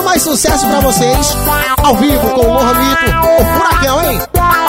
mais sucesso pra vocês. Ao vivo com o Lohamito, o Furacão, hein?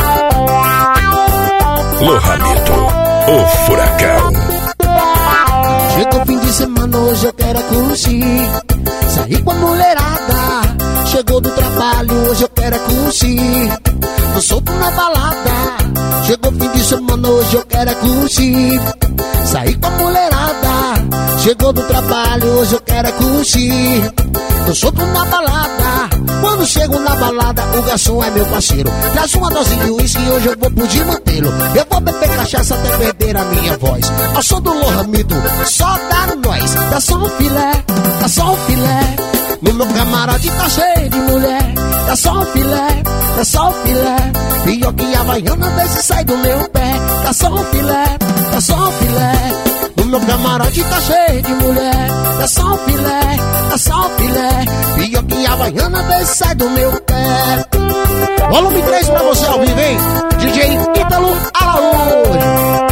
Lohamito, o Furacão. Chegou o fim de semana, hoje eu quero curtir. Saí com a mulherada. Chegou do trabalho, hoje eu quero curtir. Tô solto na balada. Chegou o fim de semana, hoje eu quero curtir. Saí com a mulherada. Chegou do trabalho, hoje eu quero curtir. Tô solto na balada. Quando chego na balada, o garçom é meu parceiro. Traz uma dose de uísque e hoje eu vou poder mantê-lo. Eu vou beber cachaça até perder a minha voz. Ao som do Lohamito, só dá nós. Dá só um filé, dá só um filé. No meu camarote tá cheio de mulher. Dá só um filé, dá só um filé. Pior que a Havaiana, vê se sai do meu pé. Dá só um filé, dá só um filé. No meu camarote tá cheio de mulher. Dá só um filé, dá só um filé. Pior que a Havaiana, vê se sai do meu pé. Volume 3 pra você ao vivo, hein? DJ Ítalo Araújo.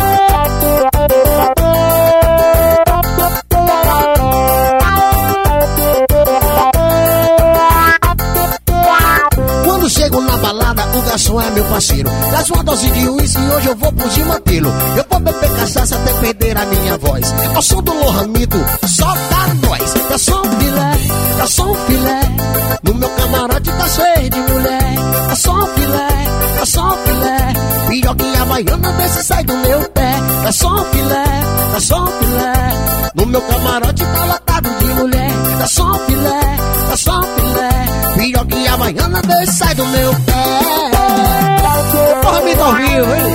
Chego na balada, o garçom é meu parceiro. Traz uma dose de uísque e hoje eu vou poder mantê-lo. Eu vou beber cachaça até perder a minha voz. Ao som do Lohamito, só dá nós. Dá só um filé, dá só um filé. No meu camarote tá cheio de mulher. Dá só um filé, dá só um filé. Pior que a Havaiana, vê se sai do meu pé. Dá só um filé, dá só um filé. No meu camarote tá lotado de mulher. Dá só um filé, dá só um filé. Pior que a Havaiana, vê se sai do meu pé. Lohamito ao vivo, hein?